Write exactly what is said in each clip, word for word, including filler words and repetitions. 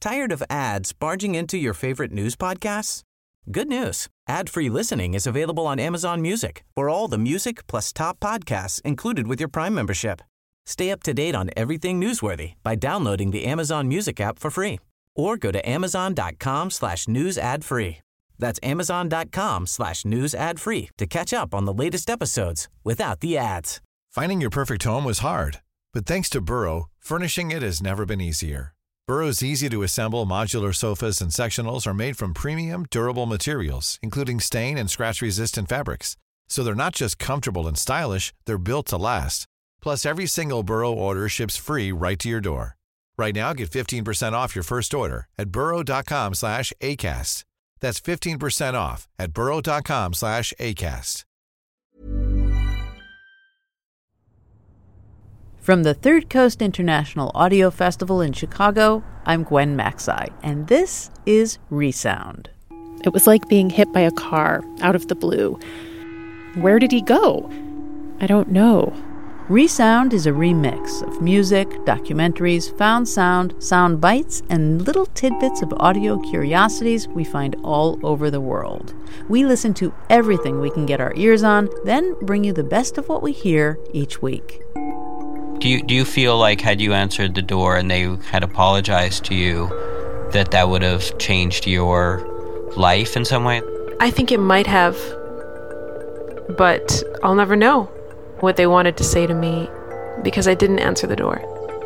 Tired of ads barging into your favorite news podcasts? Good news. Ad-free listening is available on Amazon Music for all the music plus top podcasts included with your Prime membership. Stay up to date on everything newsworthy by downloading the Amazon Music app for free or go to amazon.com slash news ad free. That's amazon.com slash news ad free to catch up on the latest episodes without the ads. Finding your perfect home was hard, but thanks to Burrow, furnishing it has never been easier. Burrow's easy-to-assemble modular sofas and sectionals are made from premium, durable materials, including stain and scratch-resistant fabrics. So they're not just comfortable and stylish, they're built to last. Plus, every single Burrow order ships free right to your door. Right now, get fifteen percent off your first order at burrow.com slash ACAST. That's fifteen percent off at burrow.com slash ACAST. From the Third Coast International Audio Festival in Chicago, I'm Gwen Macsai, and this is Resound. It was like being hit by a car out of the blue. Where did he go? I don't know. Resound is a remix of music, documentaries, found sound, sound bites, and little tidbits of audio curiosities we find all over the world. We listen to everything we can get our ears on, then bring you the best of what we hear each week. Do you do you feel like had you answered the door and they had apologized to you, that that would have changed your life in some way? I think it might have, but I'll never know what they wanted to say to me because I didn't answer the door.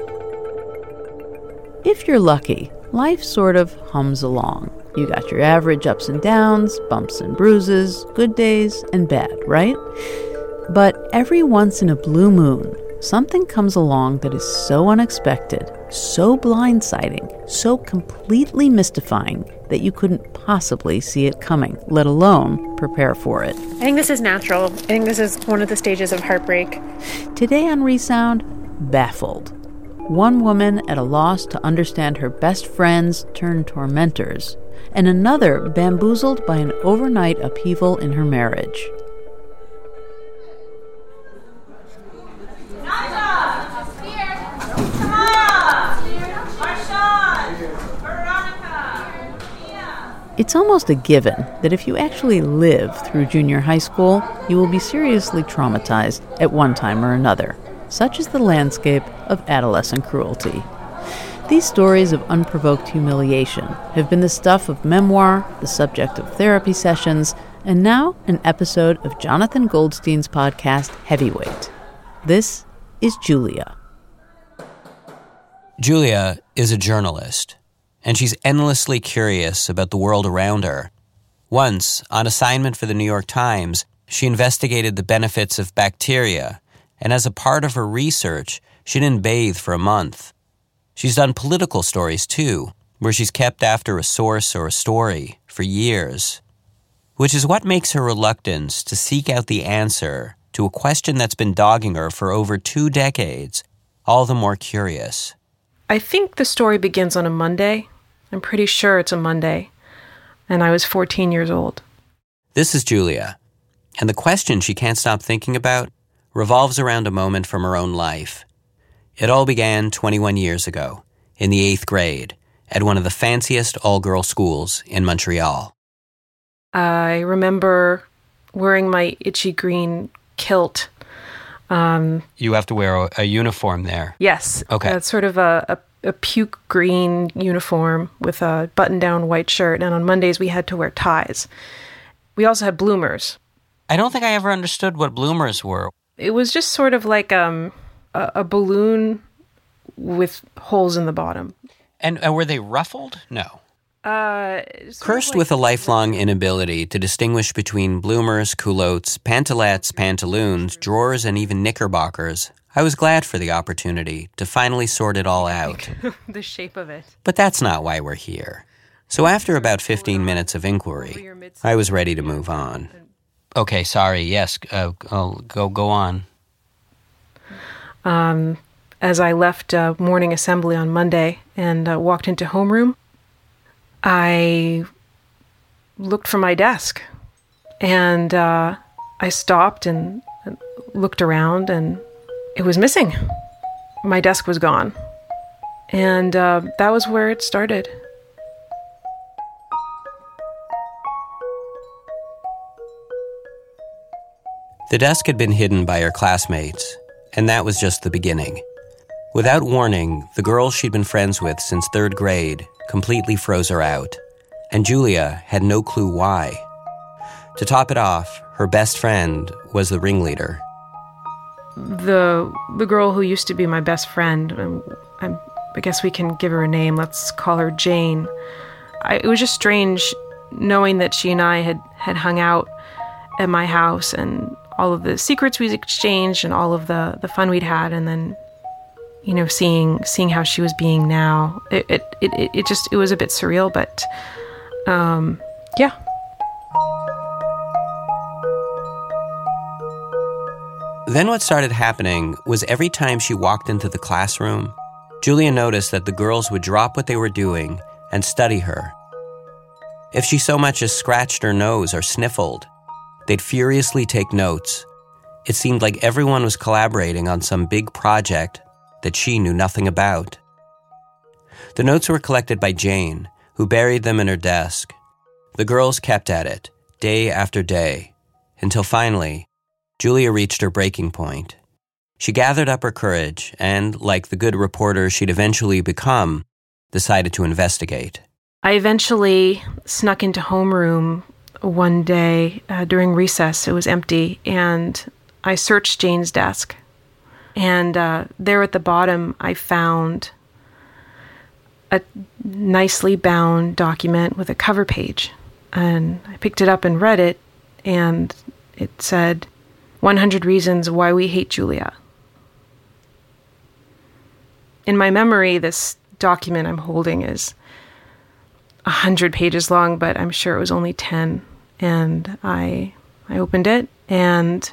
If you're lucky, life sort of hums along. You got your average ups and downs, bumps and bruises, good days and bad, right? But every once in a blue moon, something comes along that is so unexpected, so blindsiding, so completely mystifying that you couldn't possibly see it coming, let alone prepare for it. I think this is natural. I think this is one of the stages of heartbreak. Today on Resound, baffled. One woman at a loss to understand her best friends turned tormentors, and another bamboozled by an overnight upheaval in her marriage. It's almost a given that if you actually live through junior high school, you will be seriously traumatized at one time or another. Such is the landscape of adolescent cruelty. These stories of unprovoked humiliation have been the stuff of memoir, the subject of therapy sessions, and now an episode of Jonathan Goldstein's podcast, Heavyweight. This is Julia. Julia is a journalist, and she's endlessly curious about the world around her. Once, on assignment for the New York Times, she investigated the benefits of bacteria, and as a part of her research, she didn't bathe for a month. She's done political stories, too, where she's kept after a source or a story for years, which is what makes her reluctance to seek out the answer to a question that's been dogging her for over two decades all the more curious. I think the story begins on a Monday. I'm pretty sure it's a Monday, and I was fourteen years old. This is Julia, and the question she can't stop thinking about revolves around a moment from her own life. It all began twenty-one years ago, in the eighth grade, at one of the fanciest all-girl schools in Montreal. I remember wearing my itchy green kilt. Um, you have to wear a, a uniform there. Yes. Okay. It's sort of a, a a puke green uniform with a button-down white shirt, and on Mondays we had to wear ties. We also had bloomers. I don't think I ever understood what bloomers were. It was just sort of like um, a, a balloon with holes in the bottom. And uh, were they ruffled? No. Uh, Cursed like, with a lifelong inability to distinguish between bloomers, culottes, pantalettes, pantaloons, drawers, and even knickerbockers, I was glad for the opportunity to finally sort it all out. The shape of it. But that's not why we're here. So after about fifteen minutes of inquiry, I was ready to move on. Okay, sorry, yes, uh, I'll go go on. Um, as I left uh, morning assembly on Monday and uh, walked into homeroom, I looked for my desk, and uh, I stopped and looked around, and it was missing. My desk was gone. And uh, that was where it started. The desk had been hidden by her classmates, and that was just the beginning. Without warning, the girls she'd been friends with since third grade completely froze her out, and Julia had no clue why. To top it off, her best friend was the ringleader. The the girl who used to be my best friend, um, I, I guess we can give her a name. Let's call her Jane. I, it was just strange knowing that she and I had, had hung out at my house and all of the secrets we'd exchanged and all of the, the fun we'd had, and then, you know, seeing seeing how she was being now. It it, it, it just, it was a bit surreal, but um, yeah. Then what started happening was every time she walked into the classroom, Julia noticed that the girls would drop what they were doing and study her. If she so much as scratched her nose or sniffled, they'd furiously take notes. It seemed like everyone was collaborating on some big project that she knew nothing about. The notes were collected by Jane, who buried them in her desk. The girls kept at it, day after day, until finally, Julia reached her breaking point. She gathered up her courage and, like the good reporter she'd eventually become, decided to investigate. I eventually snuck into homeroom one day uh, during recess. It was empty, and I searched Jane's desk. And uh, there at the bottom, I found a nicely bound document with a cover page. And I picked it up and read it, and it said, one hundred Reasons Why We Hate Julia. In my memory, this document I'm holding is one hundred pages long, but I'm sure it was only ten. And I I opened it, and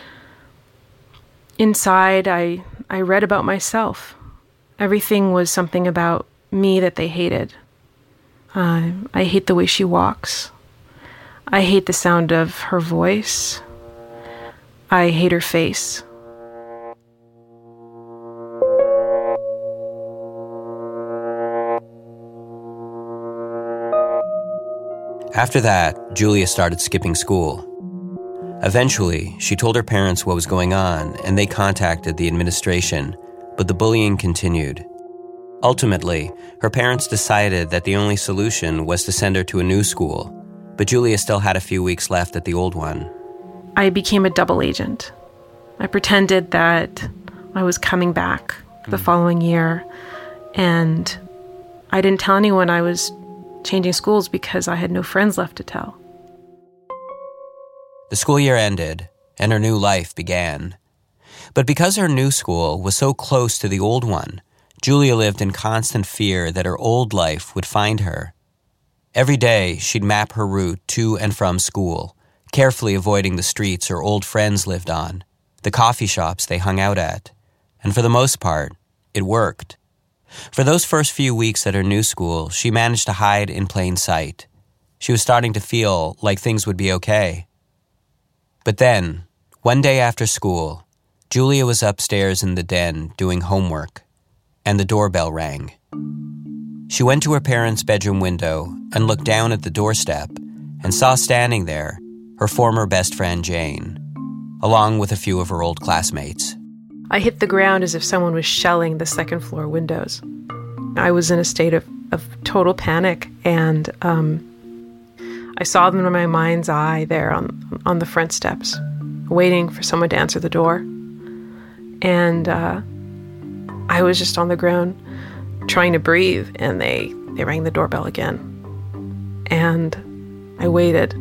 inside I I read about myself. Everything was something about me that they hated. Uh, I hate the way she walks. I hate the sound of her voice. I hate her face. After that, Julia started skipping school. Eventually, she told her parents what was going on, and they contacted the administration, but the bullying continued. Ultimately, her parents decided that the only solution was to send her to a new school, but Julia still had a few weeks left at the old one. I became a double agent. I pretended that I was coming back the following year, and I didn't tell anyone I was changing schools because I had no friends left to tell. The school year ended, and her new life began. But because her new school was so close to the old one, Julia lived in constant fear that her old life would find her. Every day, she'd map her route to and from school, carefully avoiding the streets her old friends lived on, the coffee shops they hung out at. And for the most part, it worked. For those first few weeks at her new school, she managed to hide in plain sight. She was starting to feel like things would be okay. But then, one day after school, Julia was upstairs in the den doing homework, and the doorbell rang. She went to her parents' bedroom window and looked down at the doorstep and saw standing there her former best friend Jane, along with a few of her old classmates. I hit the ground as if someone was shelling the second floor windows. I was in a state of, of total panic, and um, I saw them in my mind's eye there on, on the front steps, waiting for someone to answer the door. And uh, I was just on the ground trying to breathe, and they, they rang the doorbell again. And I waited.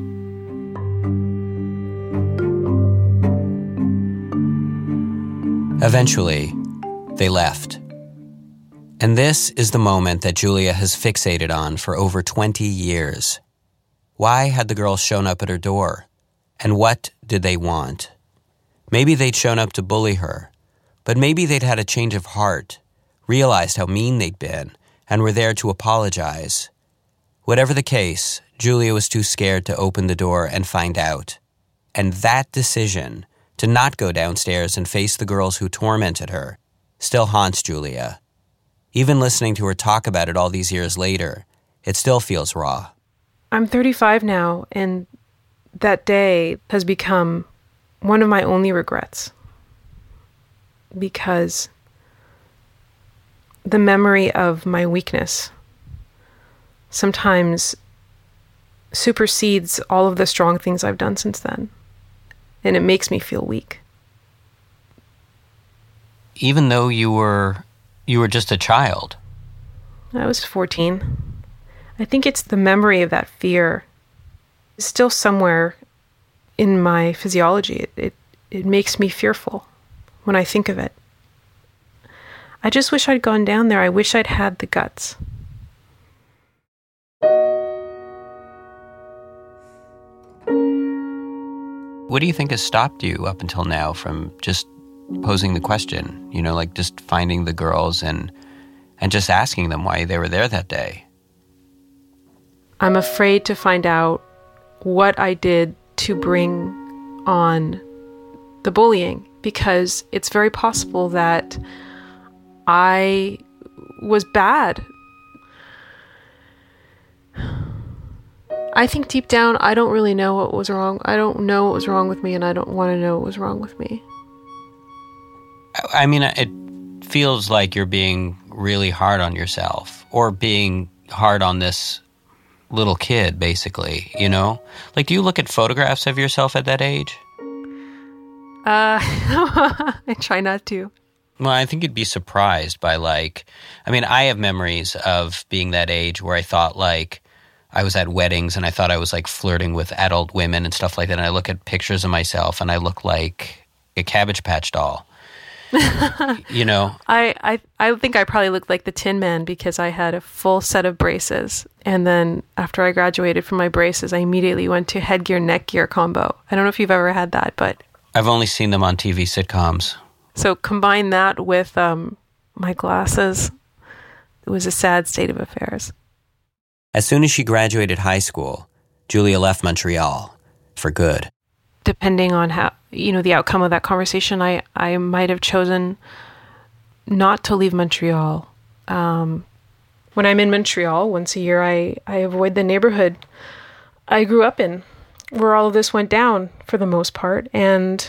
Eventually, they left. And this is the moment that Julia has fixated on for over twenty years. Why had the girls shown up at her door? And what did they want? Maybe they'd shown up to bully her, but maybe they'd had a change of heart, realized how mean they'd been, and were there to apologize. Whatever the case, Julia was too scared to open the door and find out. And that decision, to not go downstairs and face the girls who tormented her, still haunts Julia. Even listening to her talk about it all these years later, it still feels raw. I'm thirty-five now, and that day has become one of my only regrets, because the memory of my weakness sometimes supersedes all of the strong things I've done since then, and it makes me feel weak. Even though you were you were just a child. I was fourteen. I think it's the memory of that fear is still somewhere in my physiology. It, it it makes me fearful when I think of it. I just wish I'd gone down there. I wish I'd had the guts. What do you think has stopped you up until now from just posing the question? You know, like just finding the girls and and just asking them why they were there that day? I'm afraid to find out what I did to bring on the bullying, because it's very possible that I was bad. I think deep down, I don't really know what was wrong. I don't know what was wrong with me, and I don't want to know what was wrong with me. I mean, it feels like you're being really hard on yourself, or being hard on this little kid, basically, you know? Like, do you look at photographs of yourself at that age? Uh, I try not to. Well, I think you'd be surprised by, like, I mean, I have memories of being that age where I thought, like, I was at weddings and I thought I was, like, flirting with adult women and stuff like that. And I look at pictures of myself and I look like a Cabbage Patch doll. You know? I, I, I think I probably looked like the Tin Man because I had a full set of braces. And then after I graduated from my braces, I immediately went to headgear, neckgear combo. I don't know if you've ever had that, but... I've only seen them on T V sitcoms. So combine that with um, my glasses. It was a sad state of affairs. As soon as she graduated high school, Julia left Montreal for good. Depending on how, you know, the outcome of that conversation, I, I might have chosen not to leave Montreal. Um, when I'm in Montreal, once a year, I, I avoid the neighborhood I grew up in, where all of this went down for the most part. And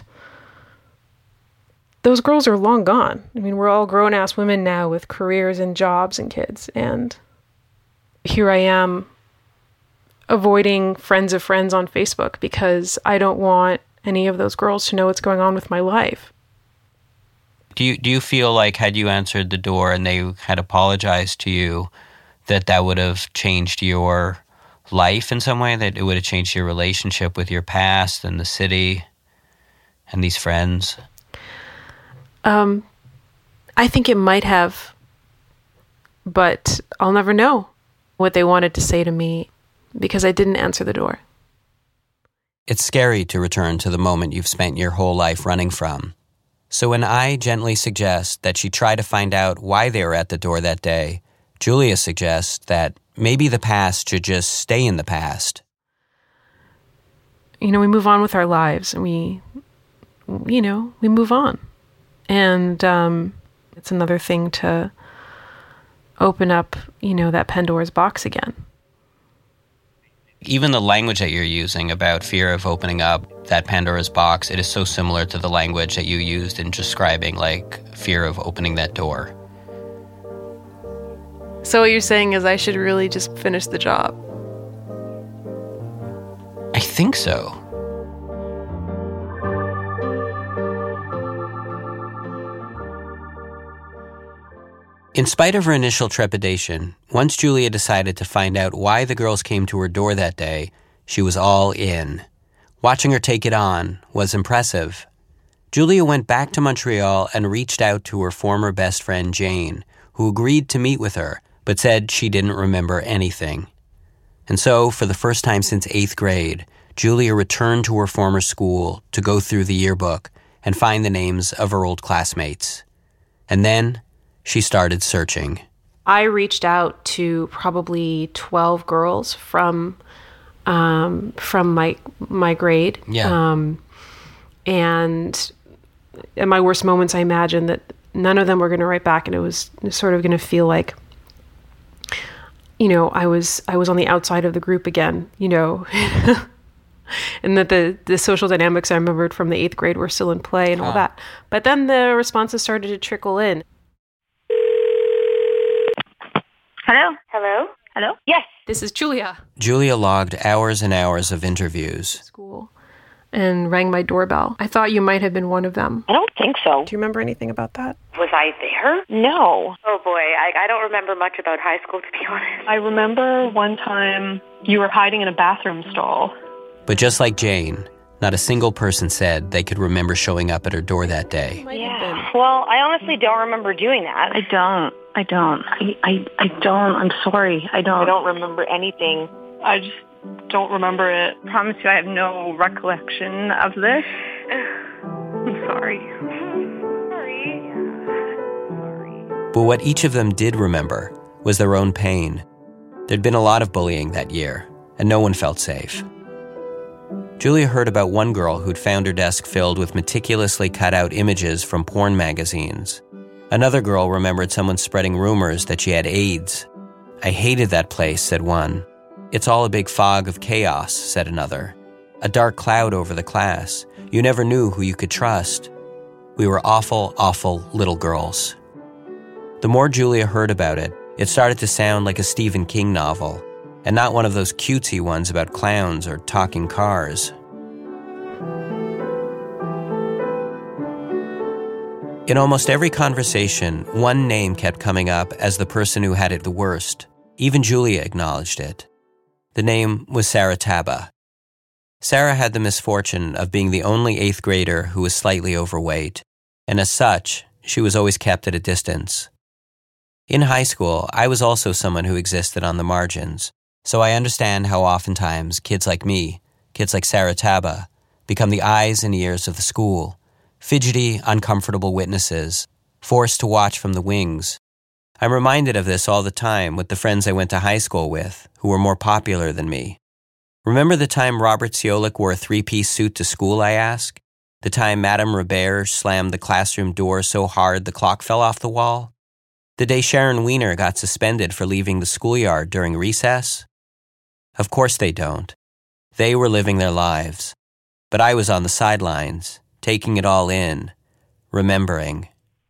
those girls are long gone. I mean, we're all grown-ass women now with careers and jobs and kids. And here I am avoiding friends of friends on Facebook because I don't want any of those girls to know what's going on with my life. Do you do you feel like had you answered the door and they had apologized to you, that that would have changed your life in some way, that it would have changed your relationship with your past and the city and these friends? Um, I think it might have, but I'll never know what they wanted to say to me because I didn't answer the door. It's scary to return to the moment you've spent your whole life running from. So when I gently suggest that she try to find out why they were at the door that day, Julia suggests that maybe the past should just stay in the past. You know, we move on with our lives, and we, you know, we move on. And um, it's another thing to open up, you know, that Pandora's box again. Even the language that you're using about fear of opening up that Pandora's box, it is so similar to the language that you used in describing, like, fear of opening that door. So what you're saying is I should really just finish the job? I think so. In spite of her initial trepidation, once Julia decided to find out why the girls came to her door that day, she was all in. Watching her take it on was impressive. Julia went back to Montreal and reached out to her former best friend Jane, who agreed to meet with her, but said she didn't remember anything. And so, for the first time since eighth grade, Julia returned to her former school to go through the yearbook and find the names of her old classmates. And then she started searching. I reached out to probably twelve girls from um, from my my grade. Yeah. Um, and in my worst moments, I imagined that none of them were going to write back, and it was sort of going to feel like, you know, I was I was on the outside of the group again. You know, and that the, the social dynamics I remembered from the eighth grade were still in play and all Huh. that. But then the responses started to trickle in. Hello? Hello? Hello? Yes. This is Julia. Julia logged hours and hours of interviews. School. And rang my doorbell. I thought you might have been one of them. I don't think so. Do you remember anything about that? Was I there? No. Oh, boy. I, I don't remember much about high school, to be honest. I remember one time you were hiding in a bathroom stall. But just like Jane, not a single person said they could remember showing up at her door that day. Yeah. Well, I honestly don't remember doing that. I don't. I don't. I, I, I don't. I'm sorry. I don't. I don't remember anything. I just don't remember it. I promise you I have no recollection of this. I'm sorry. Sorry. Sorry. But what each of them did remember was their own pain. There'd been a lot of bullying that year, and no one felt safe. Julia heard about one girl who'd found her desk filled with meticulously cut out images from porn magazines. Another girl remembered someone spreading rumors that she had AIDS. I hated that place, said one. It's all a big fog of chaos, said another. A dark cloud over the class. You never knew who you could trust. We were awful, awful little girls. The more Julia heard about it, it started to sound like a Stephen King novel, and not one of those cutesy ones about clowns or talking cars. In almost every conversation, one name kept coming up as the person who had it the worst. Even Julia acknowledged it. The name was Sarah Taba. Sarah had the misfortune of being the only eighth grader who was slightly overweight, and as such, she was always kept at a distance. In high school, I was also someone who existed on the margins, so I understand how oftentimes kids like me, kids like Sarah Taba, become the eyes and ears of the school, fidgety, uncomfortable witnesses, forced to watch from the wings. I'm reminded of this all the time with the friends I went to high school with, who were more popular than me. Remember the time Robert Ciolek wore a three-piece suit to school, I ask? The time Madame Robert slammed the classroom door so hard the clock fell off the wall? The day Sharon Weiner got suspended for leaving the schoolyard during recess? Of course they don't. They were living their lives. But I was on the sidelines, taking it all in, remembering.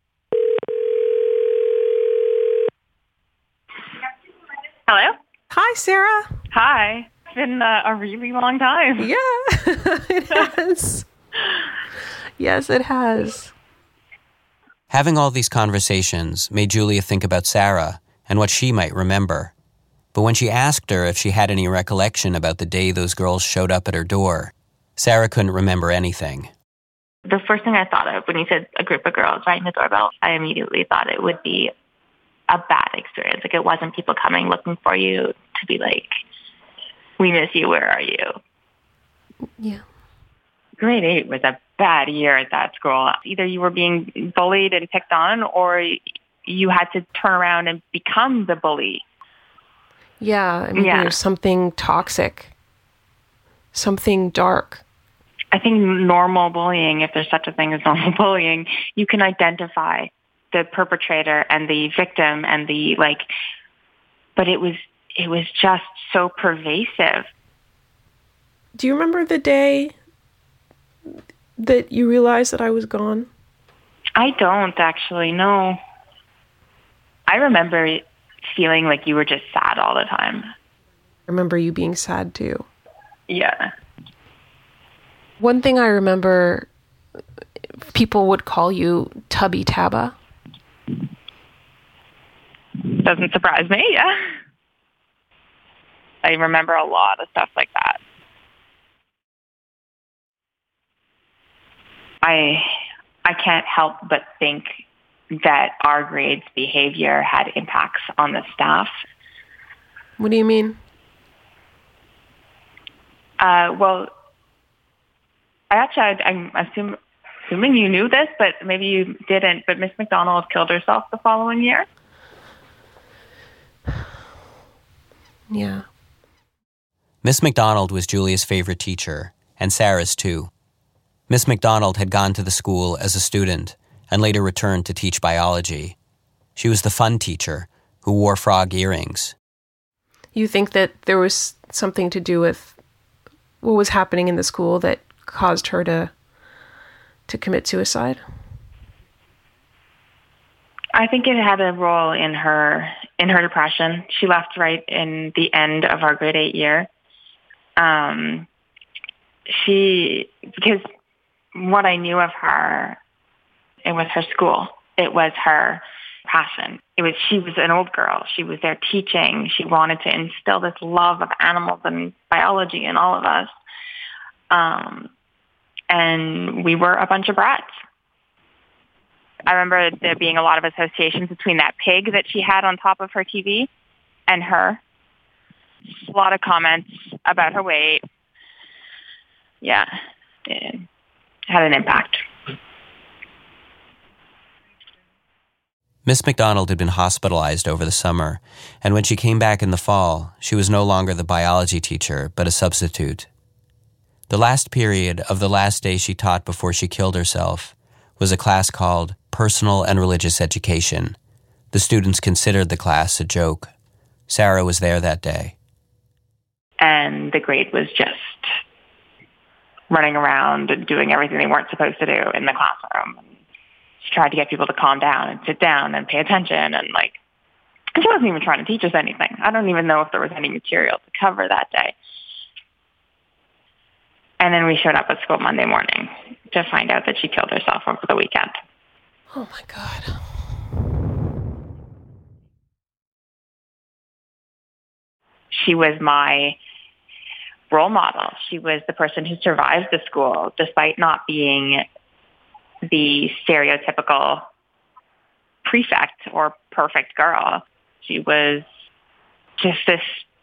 Hello? Hi, Sarah. Hi. It's been uh, a really long time. Yeah, it has. Yes, it has. Having all these conversations made Julia think about Sarah and what she might remember. But when she asked her if she had any recollection about the day those girls showed up at her door, Sarah couldn't remember anything. The first thing I thought of when you said a group of girls ringing the doorbell, I immediately thought it would be a bad experience. Like, it wasn't people coming looking for you to be like, we miss you, where are you? Yeah. Grade eight was a bad year at that school. Either you were being bullied and picked on, or you had to turn around and become the bully. Yeah, I mean, Yeah. there's something toxic, something dark. I think normal bullying, if there's such a thing as normal bullying, you can identify the perpetrator and the victim and the, like, but it was, it was just so pervasive. Do you remember the day that you realized that I was gone? I don't actually, no. I remember feeling like you were just sad all the time. I remember you being sad too. Yeah. One thing I remember, people would call you Tubby Taba. Doesn't surprise me, yeah. I remember a lot of stuff like that. I I can't help but think that our grade's behavior had impacts on the staff. What do you mean? Uh, well, I actually, I, I'm assume, assuming you knew this, but maybe you didn't, but Miss McDonald killed herself the following year. Yeah. Miss McDonald was Julia's favorite teacher, and Sarah's too. Miss McDonald had gone to the school as a student and later returned to teach biology. She was the fun teacher who wore frog earrings. You think that there was something to do with what was happening in the school that caused her to to commit suicide? I think it had a role in her in her depression. She left right in the end of our grade eight year. Um, she because what I knew of her, it was her school. It was her passion. It was she was an old girl. She was there teaching. She wanted to instill this love of animals and biology in all of us. Um, and we were a bunch of brats. I remember there being a lot of associations between that pig that she had on top of her T V and her. A lot of comments about her weight. Yeah, it had an impact. Miss McDonald had been hospitalized over the summer, and when she came back in the fall, she was no longer the biology teacher, but a substitute. The last period of the last day she taught before she killed herself was a class called Personal and Religious Education. The students considered the class a joke. Sarah was there that day. And the grade was just running around and doing everything they weren't supposed to do in the classroom. She tried to get people to calm down and sit down and pay attention. And like, she wasn't even trying to teach us anything. I don't even know if there was any material to cover that day. And then we showed up at school Monday morning to find out that she killed herself over the weekend. Oh my God. She was my role model. She was the person who survived the school despite not being the stereotypical prefect or perfect girl. She was just this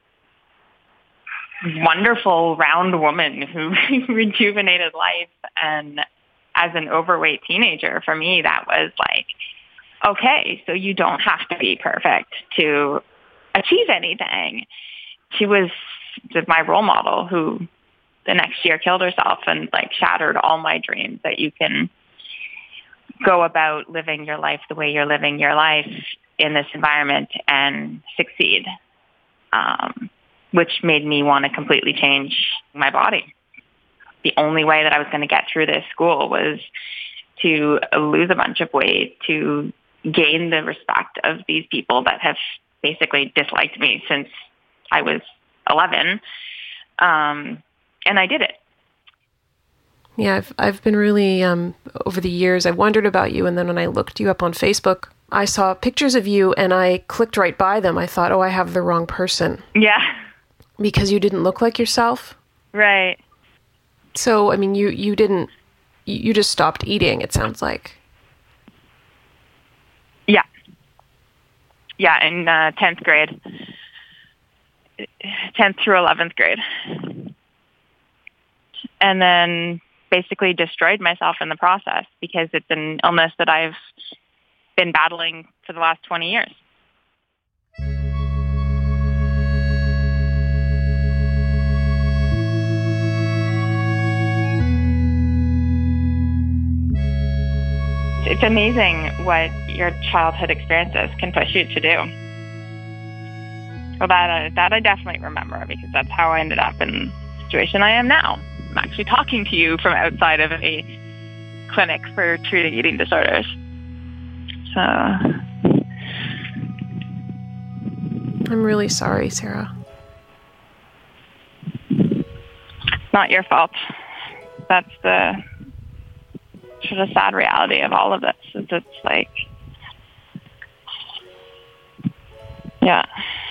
wonderful round woman who rejuvenated life. And as an overweight teenager, for me, that was like, okay, so you don't have to be perfect to achieve anything. She was my role model who the next year killed herself and like shattered all my dreams that you can go about living your life the way you're living your life in this environment and succeed, um, which made me want to completely change my body. The only way that I was going to get through this school was to lose a bunch of weight, to gain the respect of these people that have basically disliked me since I was eleven. Um, and I did it. Yeah, I've I've been really, um, over the years, I wondered about you, and then when I looked you up on Facebook, I saw pictures of you, and I clicked right by them. I thought, oh, I have the wrong person. Yeah. Because you didn't look like yourself? Right. So, I mean, you, you didn't, you just stopped eating, it sounds like. Yeah. Yeah, in uh, tenth grade. tenth through eleventh grade. And then basically destroyed myself in the process because it's an illness that I've been battling for the last twenty years. It's amazing what your childhood experiences can push you to do. Well, that, uh, that I definitely remember because that's how I ended up in the situation I am now. I'm actually talking to you from outside of a clinic for treating eating disorders. So I'm really sorry, Sarah. It's not your fault. That's the sort of sad reality of all of this. Is it's like, yeah.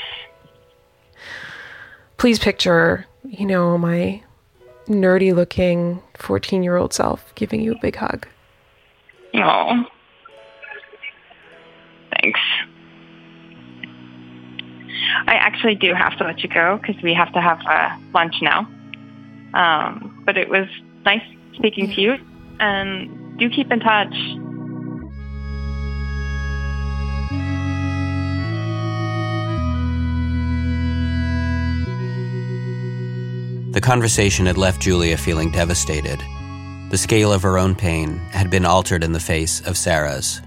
Please picture, you know, my nerdy-looking fourteen-year-old self giving you a big hug. Oh. Thanks. I actually do have to let you go because we have to have uh, lunch now. Um, but it was nice speaking to you, and do keep in touch. The conversation had left Julia feeling devastated. The scale of her own pain had been altered in the face of Sarah's.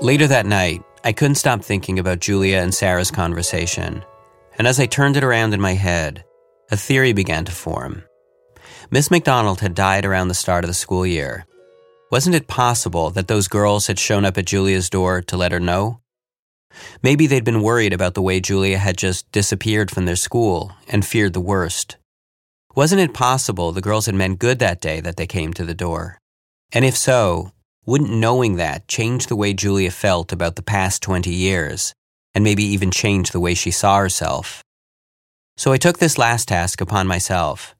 Later that night, I couldn't stop thinking about Julia and Sarah's conversation. And as I turned it around in my head, a theory began to form. Miss McDonald had died around the start of the school year. Wasn't it possible that those girls had shown up at Julia's door to let her know? Maybe they'd been worried about the way Julia had just disappeared from their school and feared the worst. Wasn't it possible the girls had meant good that day that they came to the door? And if so, wouldn't knowing that change the way Julia felt about the past twenty years, and maybe even change the way she saw herself? So I took this last task upon myself.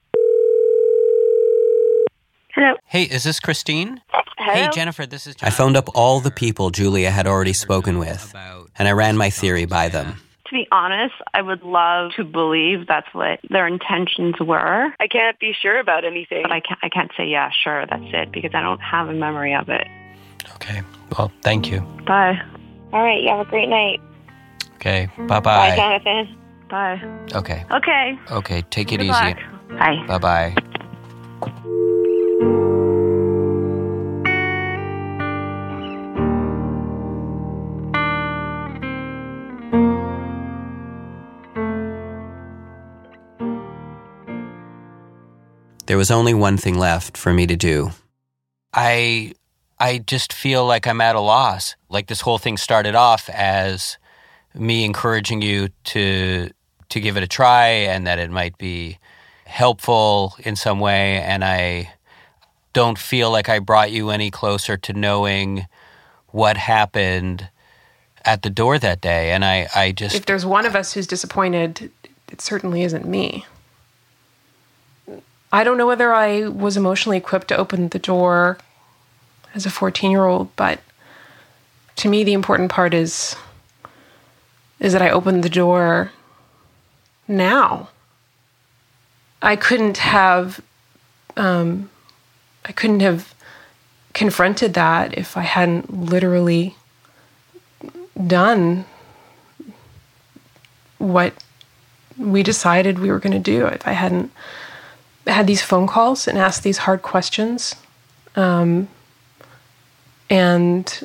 Hello. Hey, is this Christine? Hello? Hey, Jennifer, this is John. I phoned up all the people Julia had already spoken with, and I ran my theory by them. To be honest, I would love to believe that's what their intentions were. I can't be sure about anything. But I can't, I can't say, yeah, sure, that's it, because I don't have a memory of it. Okay. Well, thank you. Bye. All right, you have a great night. Okay. Bye, Bye-bye. Bye, Jonathan. Bye. Okay. Okay. Okay, take it Good easy. luck. Bye. Bye-bye. There was only one thing left for me to do. I I just feel like I'm at a loss. Like this whole thing started off as me encouraging you to to give it a try and that it might be helpful in some way, and I don't feel like I brought you any closer to knowing what happened at the door that day. And I, I just... If there's one of us who's disappointed, it certainly isn't me. I don't know whether I was emotionally equipped to open the door as a fourteen-year-old, but to me the important part is is that I opened the door now. I couldn't have um, I couldn't have confronted that if I hadn't literally done what we decided we were going to do. If I hadn't had these phone calls and asked these hard questions, um, and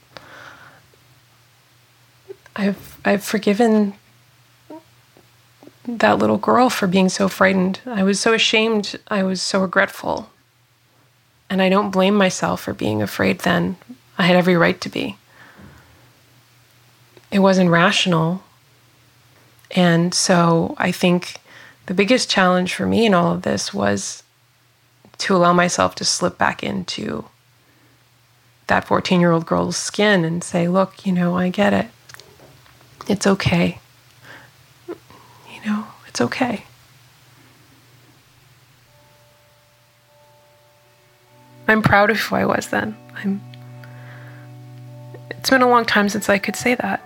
I've I've forgiven that little girl for being so frightened. I was so ashamed. I was so regretful, and I don't blame myself for being afraid then. I had every right to be. It wasn't rational, and so I think the biggest challenge for me in all of this was to allow myself to slip back into that fourteen-year-old girl's skin and say, look, you know, I get it. It's okay. You know, it's okay. I'm proud of who I was then. I'm. It's been a long time since I could say that.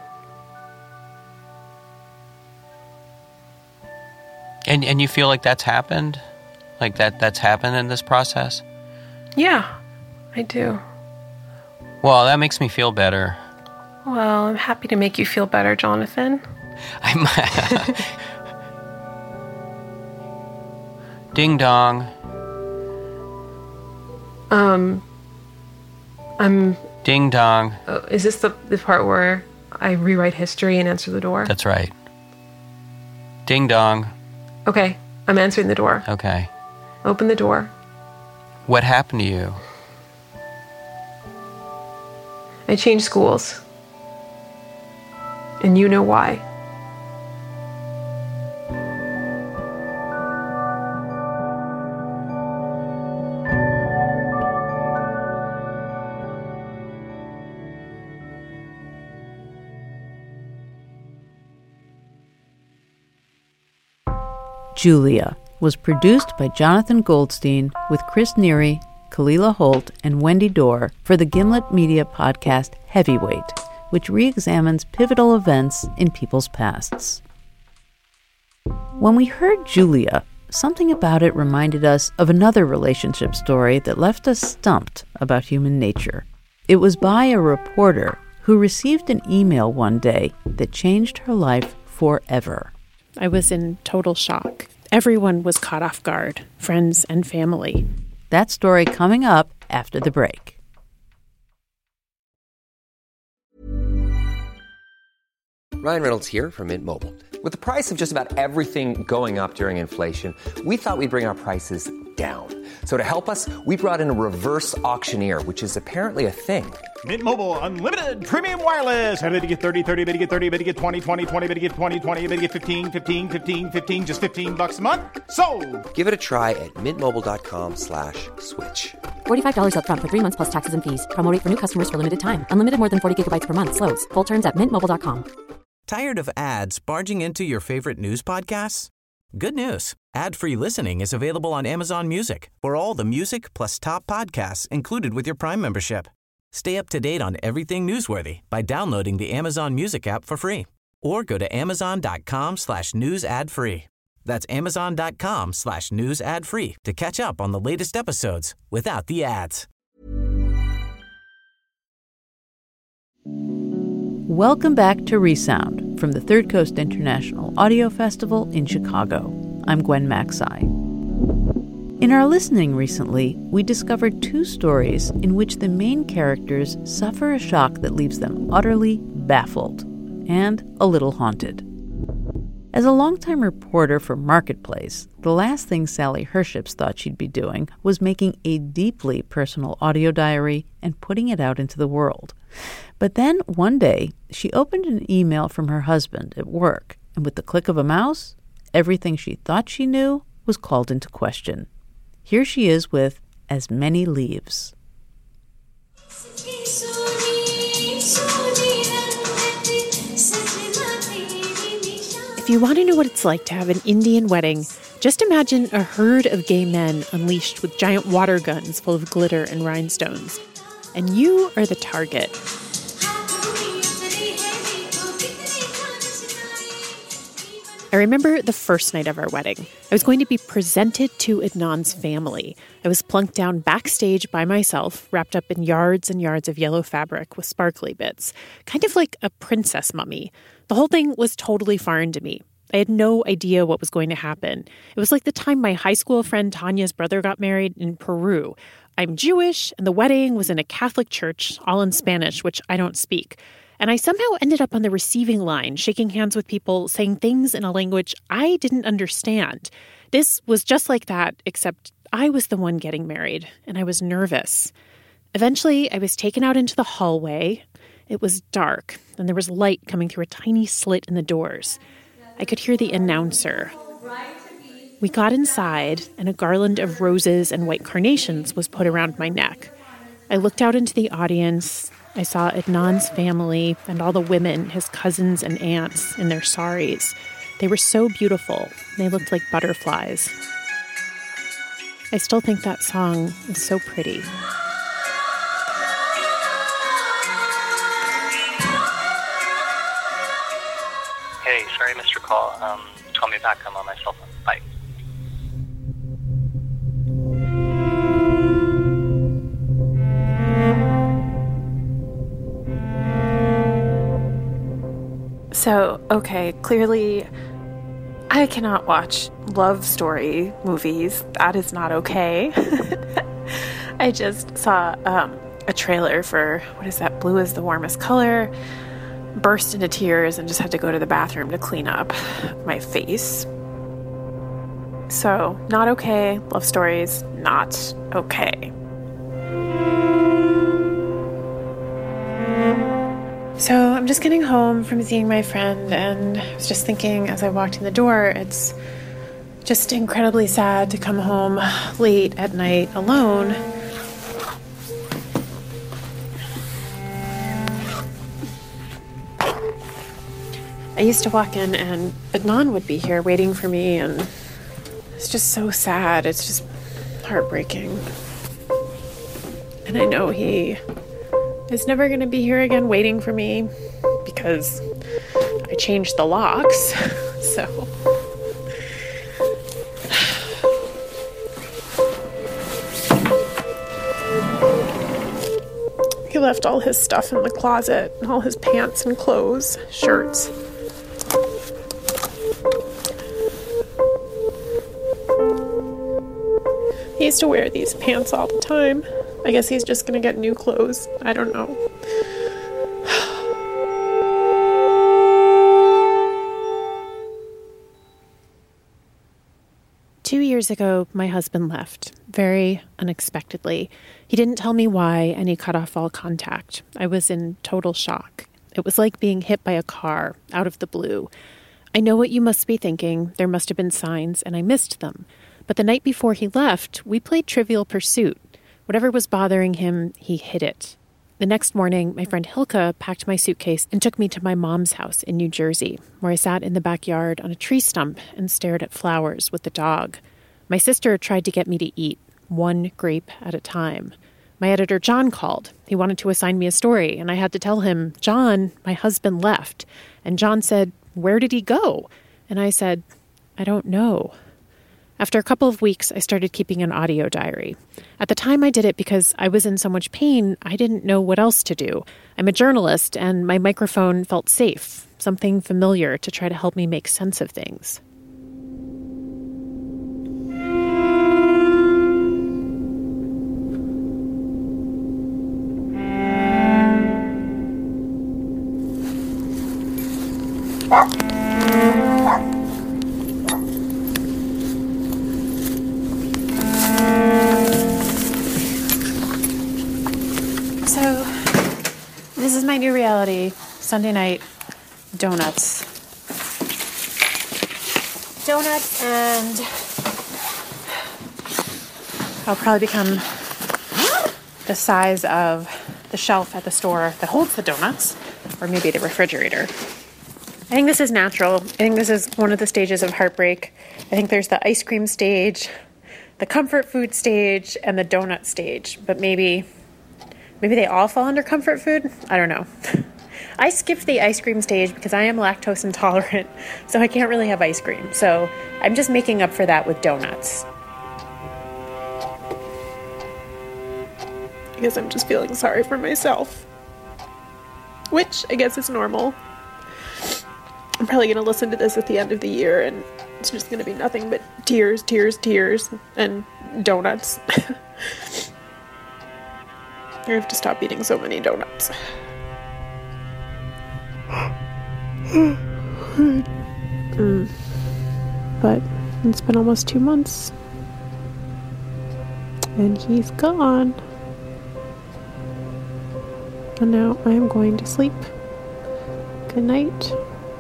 And and you feel like that's happened? Like that that's happened in this process? Yeah, I do. Well, that makes me feel better. Well, I'm happy to make you feel better, Jonathan. I'm Ding dong. Um, I'm... Ding dong. Uh, is this the, the part where I rewrite history and answer the door? That's right. Ding dong. Okay, I'm answering the door. Okay. Open the door. What happened to you? I changed schools. And you know why. Julia was produced by Jonathan Goldstein with Chris Neary, Kalila Holt, and Wendy Dorr for the Gimlet Media podcast Heavyweight, which re-examines pivotal events in people's pasts. When we heard Julia, something about it reminded us of another relationship story that left us stumped about human nature. It was by a reporter who received an email one day that changed her life forever. I was in total shock. Everyone was caught off guard, friends and family. That story coming up after the break. Ryan Reynolds here from Mint Mobile. With the price of just about everything going up during inflation, we thought we'd bring our prices down. So to help us, we brought in a reverse auctioneer, which is apparently a thing. Mint Mobile Unlimited Premium Wireless. How to get thirty, thirty, how to get thirty, how to get twenty, twenty, twenty, how to get twenty, twenty, how to get fifteen, fifteen, fifteen, fifteen, just fifteen bucks a month? Sold! Give it a try at mintmobile.com slash switch. forty-five dollars up front for three months plus taxes and fees. Promo rate for new customers for limited time. Unlimited more than forty gigabytes per month. Slows full terms at mint mobile dot com. Tired of ads barging into your favorite news podcasts? Good news. Ad-free listening is available on Amazon Music for all the music plus top podcasts included with your Prime membership. Stay up to date on everything newsworthy by downloading the Amazon Music app for free or go to amazon.com slash news ad free. That's amazon.com slash news ad free to catch up on the latest episodes without the ads. Welcome back to Resound from the Third Coast International Audio Festival in Chicago. I'm Gwen Macsai. In our listening recently, we discovered two stories in which the main characters suffer a shock that leaves them utterly baffled and a little haunted. As a longtime reporter for Marketplace, the last thing Sally Herships thought she'd be doing was making a deeply personal audio diary and putting it out into the world. But then one day, she opened an email from her husband at work, and with the click of a mouse, everything she thought she knew was called into question. Here she is with As Many Leaves. If you want to know what it's like to have an Indian wedding, just imagine a herd of gay men unleashed with giant water guns full of glitter and rhinestones. And you are the target. I remember the first night of our wedding. I was going to be presented to Adnan's family. I was plunked down backstage by myself, wrapped up in yards and yards of yellow fabric with sparkly bits, kind of like a princess mummy. The whole thing was totally foreign to me. I had no idea what was going to happen. It was like the time my high school friend Tanya's brother got married in Peru. I'm Jewish, and the wedding was in a Catholic church, all in Spanish, which I don't speak. And I somehow ended up on the receiving line, shaking hands with people, saying things in a language I didn't understand. This was just like that, except I was the one getting married, and I was nervous. Eventually, I was taken out into the hallway. It was dark, and there was light coming through a tiny slit in the doors. I could hear the announcer. We got inside, and a garland of roses and white carnations was put around my neck. I looked out into the audience. I saw Adnan's family and all the women, his cousins and aunts, in their saris. They were so beautiful. They looked like butterflies. I still think that song is so pretty. Hey, sorry I missed your call. Um, call me back. I'm on my cell phone. Bye. So, okay, clearly I cannot watch love story movies. That is not okay. I just saw um, a trailer for, what is that, Blue is the Warmest Color, burst into tears and just had to go to the bathroom to clean up my face. So, not okay. Love stories, not okay. So I'm just getting home from seeing my friend, and I was just thinking as I walked in the door, it's just incredibly sad to come home late at night alone. I used to walk in and Adnan would be here waiting for me, and it's just so sad. It's just heartbreaking. And I know he is never going to be here again waiting for me because I changed the locks. So he left all his stuff in the closet, all his pants and clothes, shirts. He used to wear these pants all the time. I guess he's just gonna get new clothes. I don't know. Two years ago, my husband left, very unexpectedly. He didn't tell me why, and he cut off all contact. I was in total shock. It was like being hit by a car, out of the blue. I know what you must be thinking. There must have been signs, and I missed them. But the night before he left, we played Trivial Pursuit. Whatever was bothering him, he hid it. The next morning, my friend Hilka packed my suitcase and took me to my mom's house in New Jersey, where I sat in the backyard on a tree stump and stared at flowers with the dog. My sister tried to get me to eat, one grape at a time. My editor, John, called. He wanted to assign me a story, and I had to tell him, John, my husband left. And John said, where did he go? And I said, I don't know. After a couple of weeks, I started keeping an audio diary. At the time, I did it because I was in so much pain, I didn't know what else to do. I'm a journalist, and my microphone felt safe, something familiar to try to help me make sense of things. So, this is my new reality. Sunday night, donuts. Donuts, and I'll probably become the size of the shelf at the store that holds the donuts, or maybe the refrigerator. I think this is natural. I think this is one of the stages of heartbreak. I think there's the ice cream stage, the comfort food stage, and the donut stage. But maybe, maybe they all fall under comfort food? I don't know. I skipped the ice cream stage because I am lactose intolerant, so I can't really have ice cream. So I'm just making up for that with donuts. I guess I'm just feeling sorry for myself, which I guess is normal. I'm probably going to listen to this at the end of the year, and it's just going to be nothing but tears, tears, tears, and donuts. I have to stop eating so many donuts. mm. But it's been almost two months, and he's gone. And now I am going to sleep. Good night.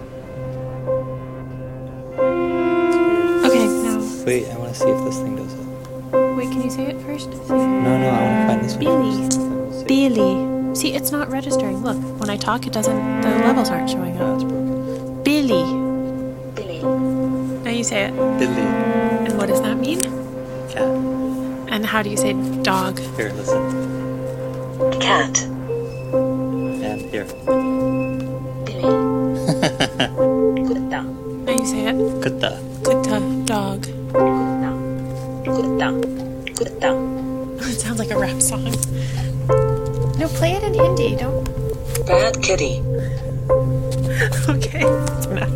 Okay, now. Wait, I want to see if this thing does it. Wait, can you say it first? No, no, I want to find this one Billy. Billy. See, it's not registering. Look, when I talk, it doesn't, the levels aren't showing up. Billy. Billy. Now you say it. Billy. And what does that mean? Cat. And how do you say dog? Here, listen. Cat. And here. Billy. Kutta. Now you say it. Kutta. Kutta. Dog. Kutta. Kutta. Kutta. It sounds like a rap song. No, play it in Hindi. Don't. Bad kitty. Okay, that's enough.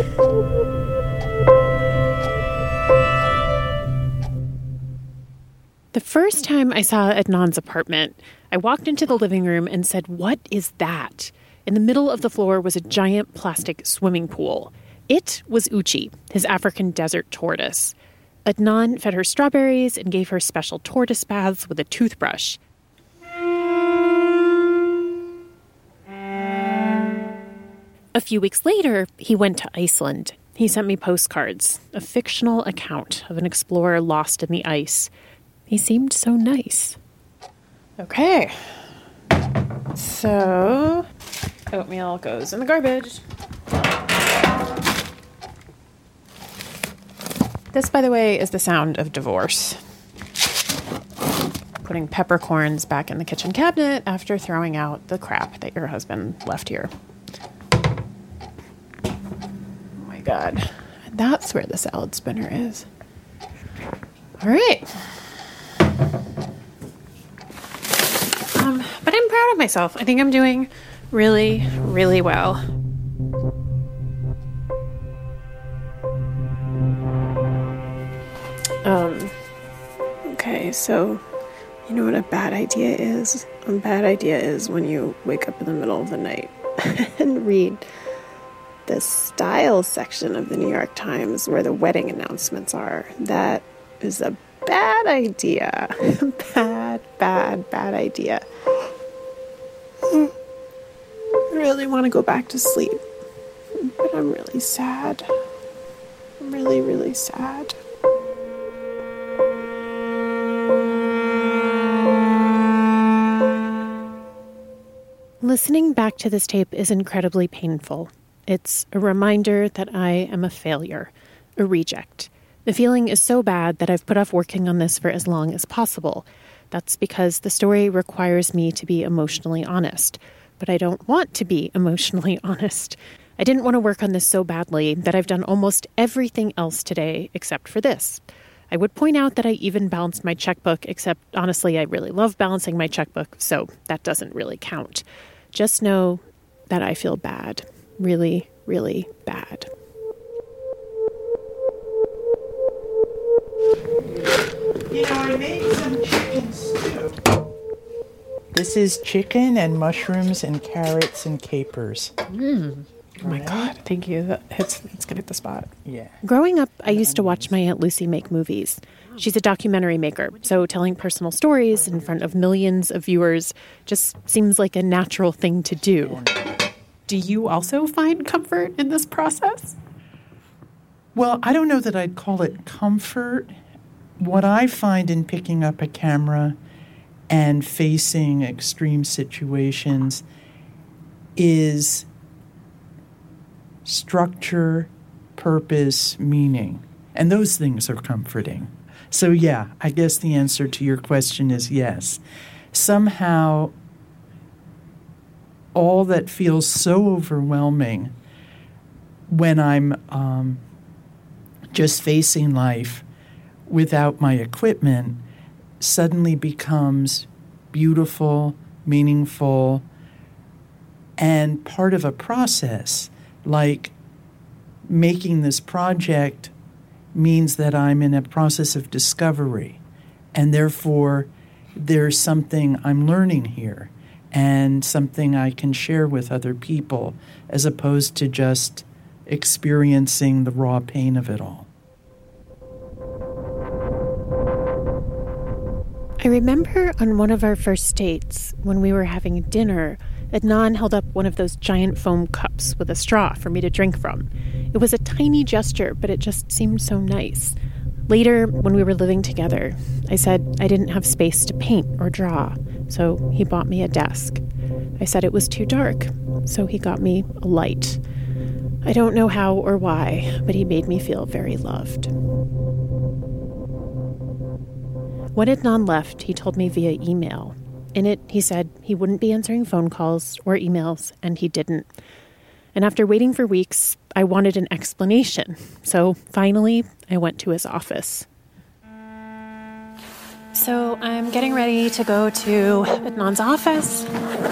The first time I saw Adnan's apartment, I walked into the living room and said, "What is that?" In the middle of the floor was a giant plastic swimming pool. It was Uchi, his African desert tortoise. Adnan fed her strawberries and gave her special tortoise baths with a toothbrush. A few weeks later, he went to Iceland. He sent me postcards, a fictional account of an explorer lost in the ice. He seemed so nice. Okay. So, oatmeal goes in the garbage. This, by the way, is the sound of divorce. Putting peppercorns back in the kitchen cabinet after throwing out the crap that your husband left here. Oh my God. That's where the salad spinner is. All right. Um, but I'm proud of myself. I think I'm doing really, really well. Um, okay, so you know what a bad idea is? A bad idea is when you wake up in the middle of the night and read the style section of the New York Times where the wedding announcements are. That is a bad idea. bad, bad, bad idea. I really want to go back to sleep, but I'm really sad. I'm really, really sad. Listening back to this tape is incredibly painful. It's a reminder that I am a failure, a reject. The feeling is so bad that I've put off working on this for as long as possible. That's because the story requires me to be emotionally honest. But I don't want to be emotionally honest. I didn't want to work on this so badly that I've done almost everything else today except for this. I would point out that I even balanced my checkbook, except honestly, I really love balancing my checkbook, so that doesn't really count. Just know that I feel bad. Really, really bad. You know, I made some chicken stew. This is chicken and mushrooms and carrots and capers. Mm. Oh my God, thank you. That hits, it's going to hit the spot. Yeah. Growing up, I used to watch my Aunt Lucy make movies. She's a documentary maker, so telling personal stories in front of millions of viewers just seems like a natural thing to do. Do you also find comfort in this process? Well, I don't know that I'd call it comfort. What I find in picking up a camera and facing extreme situations is structure, purpose, meaning. And those things are comforting. So yeah, I guess the answer to your question is yes. Somehow, all that feels so overwhelming when I'm um, just facing life without my equipment suddenly becomes beautiful, meaningful, and part of a process. Like making this project means that I'm in a process of discovery, and therefore there's something I'm learning here and something I can share with other people as opposed to just experiencing the raw pain of it all. I remember on one of our first dates, when we were having dinner, Adnan held up one of those giant foam cups with a straw for me to drink from. It was a tiny gesture, but it just seemed so nice. Later, when we were living together, I said I didn't have space to paint or draw, so he bought me a desk. I said it was too dark, so he got me a light. I don't know how or why, but he made me feel very loved. When Adnan left, he told me via email. In it, he said he wouldn't be answering phone calls or emails, and he didn't. And after waiting for weeks, I wanted an explanation. So finally, I went to his office. So I'm getting ready to go to Adnan's office.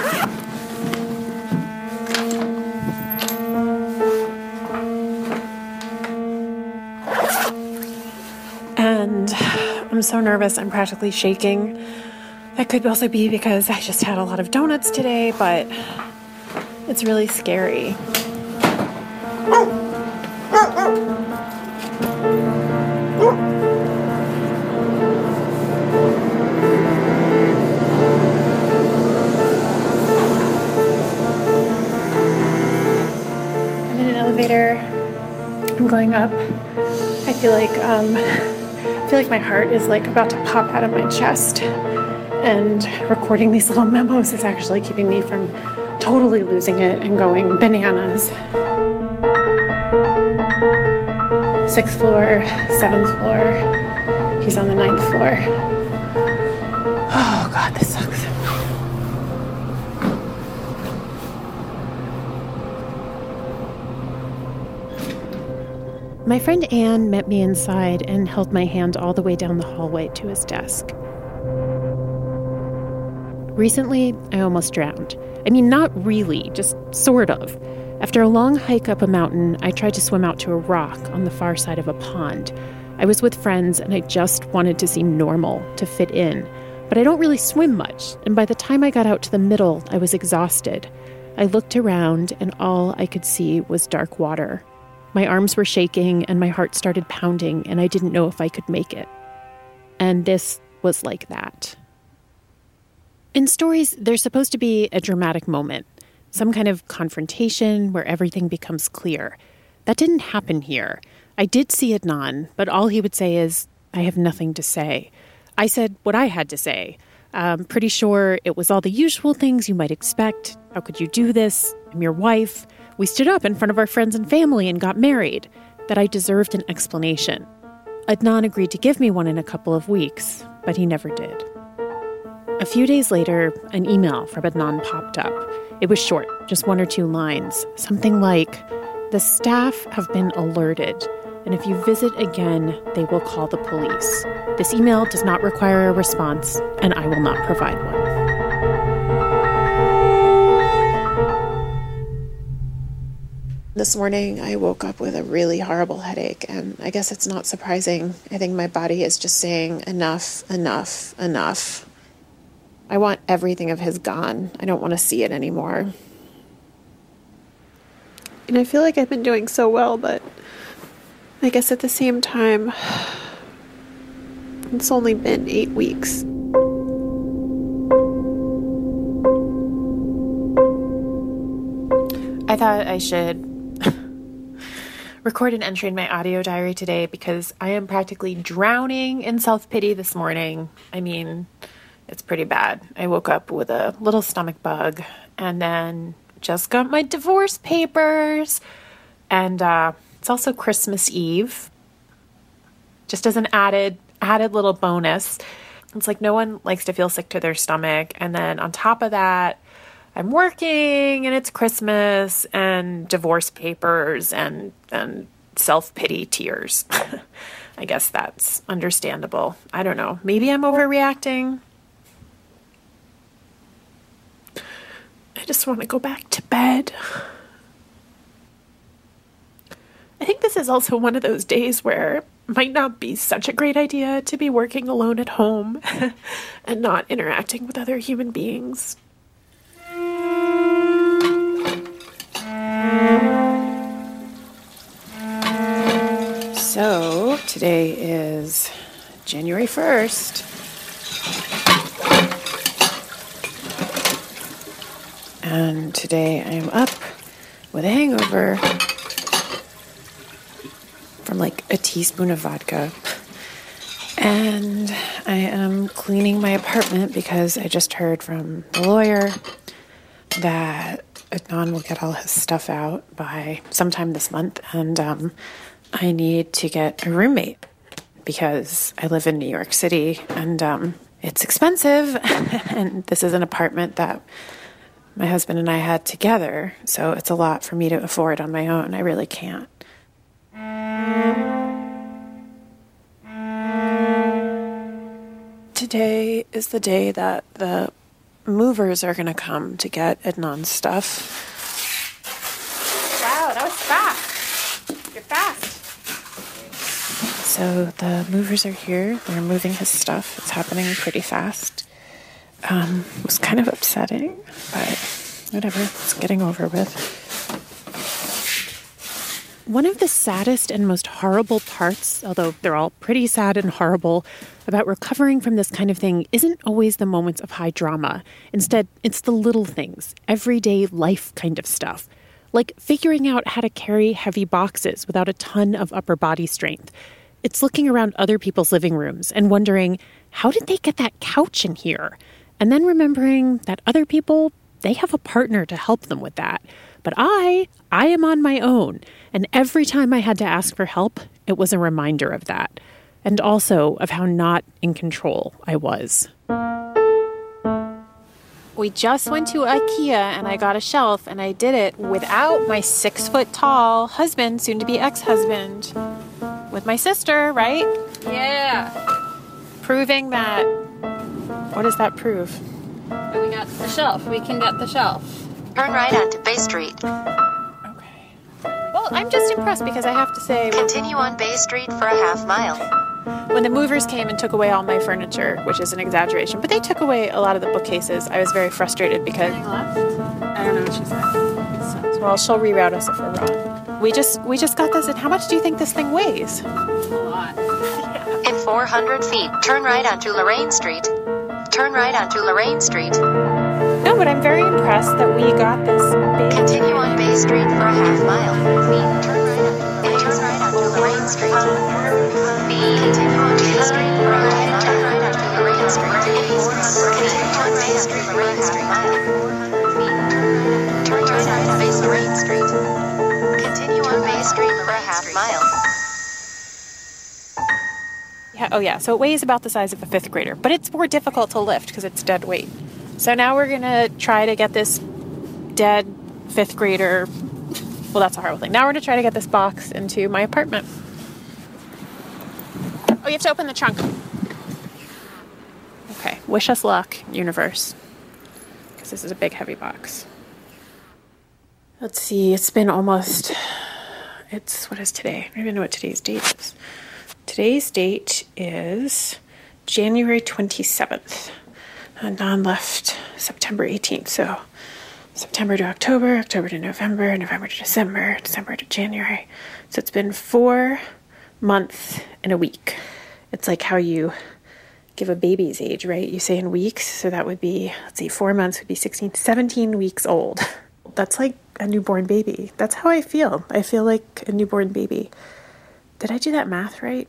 And I'm so nervous, I'm practically shaking. That could also be because I just had a lot of donuts today, but it's really scary. I'm in an elevator. I'm going up. I feel like um, I feel like my heart is like about to pop out of my chest. And recording these little memos is actually keeping me from totally losing it and going bananas. Sixth floor, seventh floor. He's on the ninth floor. Oh, God, this sucks. My friend Anne met me inside and held my hand all the way down the hallway to his desk. Recently, I almost drowned. I mean, not really, just sort of. After a long hike up a mountain, I tried to swim out to a rock on the far side of a pond. I was with friends, and I just wanted to seem normal, to fit in. But I don't really swim much, and by the time I got out to the middle, I was exhausted. I looked around and all I could see was dark water. My arms were shaking and my heart started pounding and I didn't know if I could make it. And this was like that. In stories, there's supposed to be a dramatic moment, some kind of confrontation where everything becomes clear. That didn't happen here. I did see Adnan, but all he would say is, I have nothing to say. I said what I had to say. I'm pretty sure it was all the usual things you might expect. How could you do this? I'm your wife. We stood up in front of our friends and family and got married. That I deserved an explanation. Adnan agreed to give me one in a couple of weeks, but he never did. A few days later, an email from Adnan popped up. It was short, just one or two lines. Something like, the staff have been alerted, and if you visit again, they will call the police. This email does not require a response, and I will not provide one. This morning, I woke up with a really horrible headache, and I guess it's not surprising. I think my body is just saying, enough, enough, enough. I want everything of his gone. I don't want to see it anymore. And I feel like I've been doing so well, but I guess at the same time, it's only been eight weeks. I thought I should record an entry in my audio diary today because I am practically drowning in self-pity this morning. I mean, it's pretty bad. I woke up with a little stomach bug and then just got my divorce papers. And uh, it's also Christmas Eve. Just as an added, added little bonus. It's like no one likes to feel sick to their stomach. And then on top of that, I'm working and it's Christmas and divorce papers and, and self-pity tears. I guess that's understandable. I don't know. Maybe I'm overreacting. I just want to go back to bed. I think this is also one of those days where it might not be such a great idea to be working alone at home and not interacting with other human beings. So, today is January first. And today I am up with a hangover from like a teaspoon of vodka. And I am cleaning my apartment because I just heard from the lawyer that Adnan will get all his stuff out by sometime this month. And um, I need to get a roommate because I live in New York City and um, it's expensive. And this is an apartment that my husband and I had together, so it's a lot for me to afford on my own. I really can't. Today is the day that the movers are going to come to get Adnan's stuff. Wow, that was fast. You're fast. So the movers are here. They're moving his stuff. It's happening pretty fast. Um, it was kind of upsetting, but whatever, it's getting over with. One of the saddest and most horrible parts, although they're all pretty sad and horrible, about recovering from this kind of thing isn't always the moments of high drama. Instead, it's the little things, everyday life kind of stuff. Like figuring out how to carry heavy boxes without a ton of upper body strength. It's looking around other people's living rooms and wondering, how did they get that couch in here? And then remembering that other people, they have a partner to help them with that. But I, I am on my own. And every time I had to ask for help, it was a reminder of that. And also of how not in control I was. We just went to IKEA and I got a shelf and I did it without my six foot tall husband, soon to be ex-husband. With my sister, right? Yeah. Proving that. What does that prove? But we got the shelf. We can get the shelf. Turn right onto Bay Street. Well, I'm just impressed because I have to say... Continue on Bay Street for a half mile. when the movers came and took away all my furniture, which is an exaggeration, but they took away a lot of the bookcases, I was very frustrated because... I don't know what she said. Well, she'll reroute us if we're wrong. We just we just got this, and how much do you think this thing weighs? A lot. In four hundred feet, turn right onto Lorraine Street. Turn right onto Lorraine Street. No, but I'm very impressed that we got this big... Continue on Bay Street for a half mile. Feet, turn right onto, and turn right onto Lorraine Street. Feet, continue on Bay Street for a half mile. Turn right onto Lorraine Street. Feet, turn right onto Lorraine Street. Turn right onto Bay Lorraine Street. Continue on Bay Street for a half mile. Yeah, oh yeah, so it weighs about the size of a fifth grader, but it's more difficult to lift because it's dead weight. So now we're going to try to get this dead fifth grader, well, that's a horrible thing. Now we're going to try to get this box into my apartment. Oh, you have to open the trunk. Okay, wish us luck, universe, because this is a big, heavy box. Let's see, it's been almost, it's, what is today? I don't even know what today's date is. Today's date is January twenty-seventh. And Dawn left September eighteenth. So September to October, October to November, November to December, December to January. So it's been four months and a week. It's like how you give a baby's age, right? You say in weeks. So that would be, let's see, four months would be sixteen, seventeen weeks old. That's like a newborn baby. That's how I feel. I feel like a newborn baby. Did I do that math right?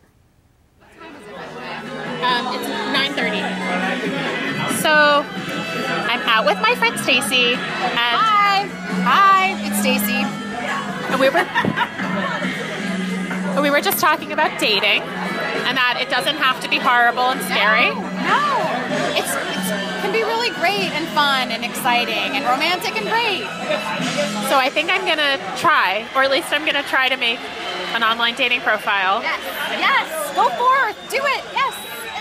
Um, it's nine thirty. So, I'm out with my friend Stacy. Hi! Hi! It's Stacy. And we were and we were just talking about dating, and that it doesn't have to be horrible and scary. No, no. It's, it's it can be really great and fun and exciting and romantic and great. So I think I'm gonna try, or at least I'm gonna try to make an online dating profile. Yes, yes, go forth, do it, yes.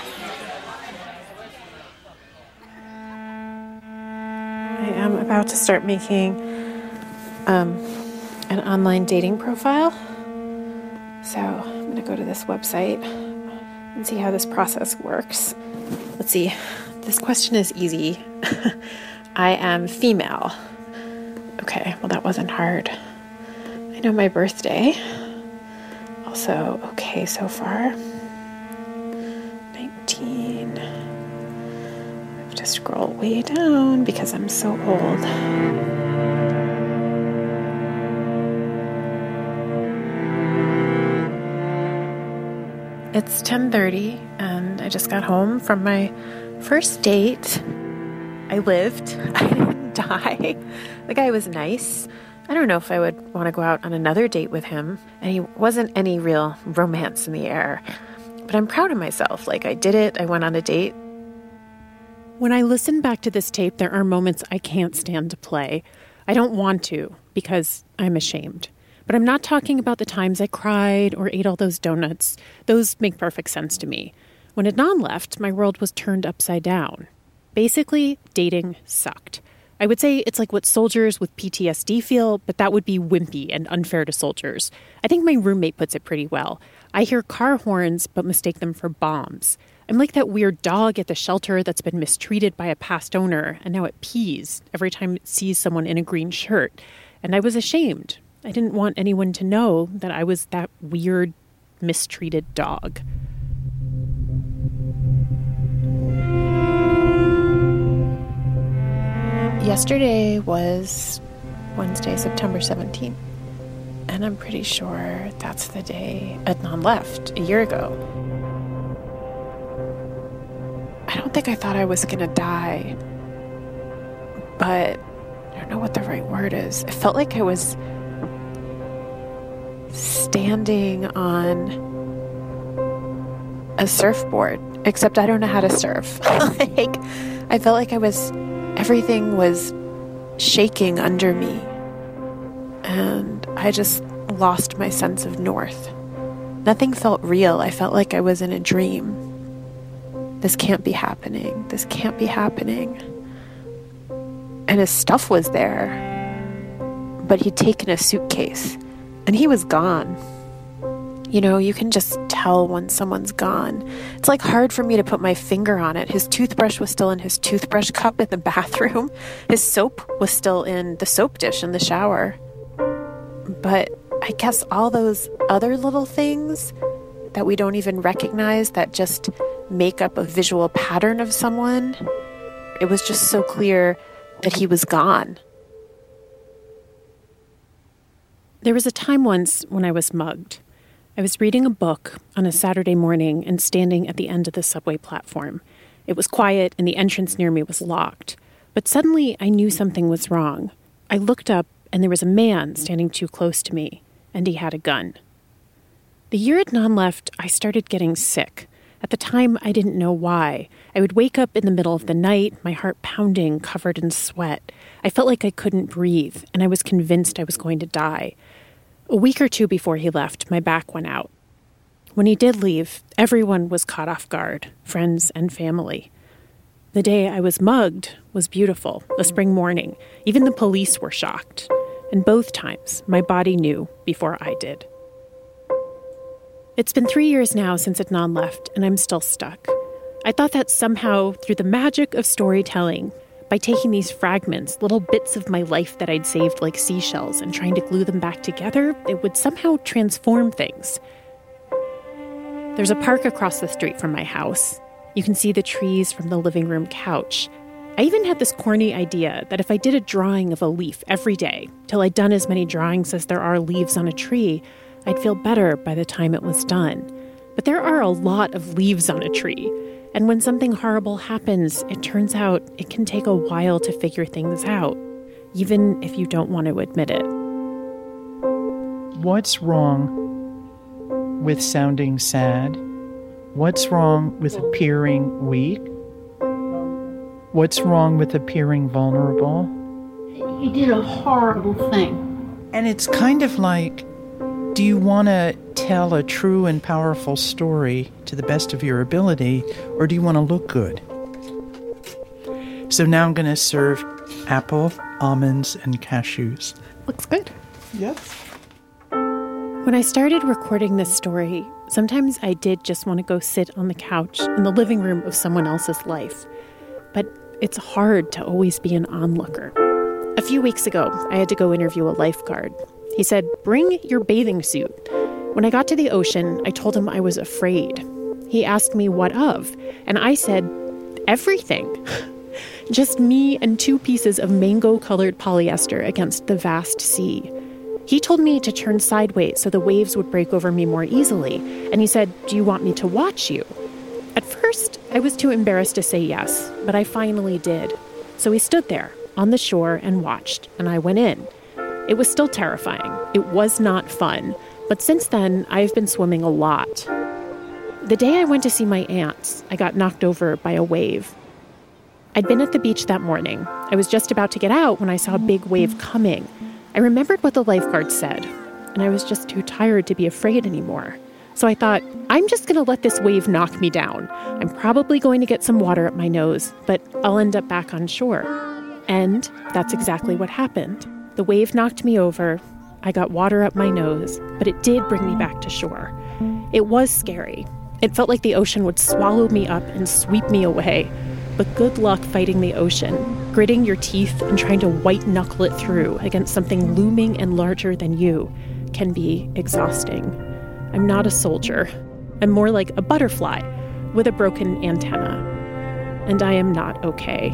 I am about to start making um, an online dating profile. So I'm going to go to this website and see how this process works. Let's see. This question is easy. I am female. Okay, well that wasn't hard. I know my birthday. Also okay so far. nineteen. I have to scroll way down because I'm so old. It's ten thirty and I just got home from my first date. I lived. I didn't die. The guy was nice. I don't know if I would want to go out on another date with him, and he wasn't any real romance in the air. But I'm proud of myself. Like, I did it. I went on a date. When I listen back to this tape, there are moments I can't stand to play. I don't want to because I'm ashamed. But I'm not talking about the times I cried or ate all those donuts. Those make perfect sense to me. When Adnan left, my world was turned upside down. Basically, dating sucked. I would say it's like what soldiers with P T S D feel, but that would be wimpy and unfair to soldiers. I think my roommate puts it pretty well. I hear car horns, but mistake them for bombs. I'm like that weird dog at the shelter that's been mistreated by a past owner, and now it pees every time it sees someone in a green shirt. And I was ashamed. I didn't want anyone to know that I was that weird, mistreated dog. Yesterday was Wednesday, September seventeenth, and I'm pretty sure that's the day Adnan left a year ago. I don't think I thought I was gonna die, but I don't know what the right word is. It felt like I was standing on a surfboard, except I don't know how to surf. Like, I felt like I was... Everything was shaking under me, and I just lost my sense of north. Nothing felt real. I felt like I was in a dream. This can't be happening. This can't be happening. And his stuff was there, but he'd taken a suitcase, and he was gone. You know, you can just tell when someone's gone. It's like hard for me to put my finger on it. His toothbrush was still in his toothbrush cup in the bathroom. His soap was still in the soap dish in the shower. But I guess all those other little things that we don't even recognize that just make up a visual pattern of someone, it was just so clear that he was gone. There was a time once when I was mugged. I was reading a book on a Saturday morning and standing at the end of the subway platform. It was quiet and the entrance near me was locked. But suddenly I knew something was wrong. I looked up and there was a man standing too close to me, and he had a gun. The year Adnan left, I started getting sick. At the time, I didn't know why. I would wake up in the middle of the night, my heart pounding, covered in sweat. I felt like I couldn't breathe, and I was convinced I was going to die. A week or two before he left, my back went out. When he did leave, everyone was caught off guard, friends and family. The day I was mugged was beautiful, a spring morning. Even the police were shocked. And both times, my body knew before I did. It's been three years now since Adnan left, and I'm still stuck. I thought that somehow, through the magic of storytelling, by taking these fragments, little bits of my life that I'd saved like seashells, and trying to glue them back together, it would somehow transform things. There's a park across the street from my house. You can see the trees from the living room couch. I even had this corny idea that if I did a drawing of a leaf every day, till I'd done as many drawings as there are leaves on a tree, I'd feel better by the time it was done. But there are a lot of leaves on a tree. And when something horrible happens, it turns out it can take a while to figure things out, even if you don't want to admit it. What's wrong with sounding sad? What's wrong with appearing weak? What's wrong with appearing vulnerable? He did a horrible thing. And it's kind of like, do you want to tell a true and powerful story to the best of your ability, or do you want to look good? So now I'm going to serve apple, almonds, and cashews. Looks good. Yes. When I started recording this story, sometimes I did just want to go sit on the couch in the living room of someone else's life. But it's hard to always be an onlooker. A few weeks ago, I had to go interview a lifeguard. He said, "Bring your bathing suit." When I got to the ocean, I told him I was afraid. He asked me what of, and I said, everything. Just me and two pieces of mango-colored polyester against the vast sea. He told me to turn sideways so the waves would break over me more easily, and he said, "Do you want me to watch you?" At first, I was too embarrassed to say yes, but I finally did. So he stood there on the shore and watched, and I went in. It was still terrifying. It was not fun. But since then, I've been swimming a lot. The day I went to see my aunts, I got knocked over by a wave. I'd been at the beach that morning. I was just about to get out when I saw a big wave coming. I remembered what the lifeguard said, and I was just too tired to be afraid anymore. So I thought, I'm just going to let this wave knock me down. I'm probably going to get some water up my nose, but I'll end up back on shore. And that's exactly what happened. The wave knocked me over. I got water up my nose, but it did bring me back to shore. It was scary. It felt like the ocean would swallow me up and sweep me away. But good luck fighting the ocean, gritting your teeth and trying to white-knuckle it through against something looming and larger than you can be exhausting. I'm not a soldier. I'm more like a butterfly with a broken antenna. And I am not okay.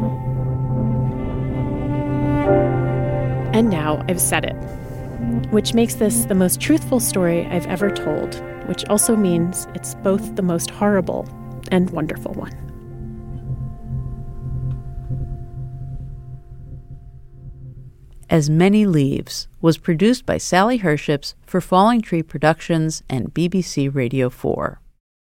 And now I've said it, which makes this the most truthful story I've ever told, which also means it's both the most horrible and wonderful one. As Many Leaves was produced by Sally Herships for Falling Tree Productions and B B C Radio four.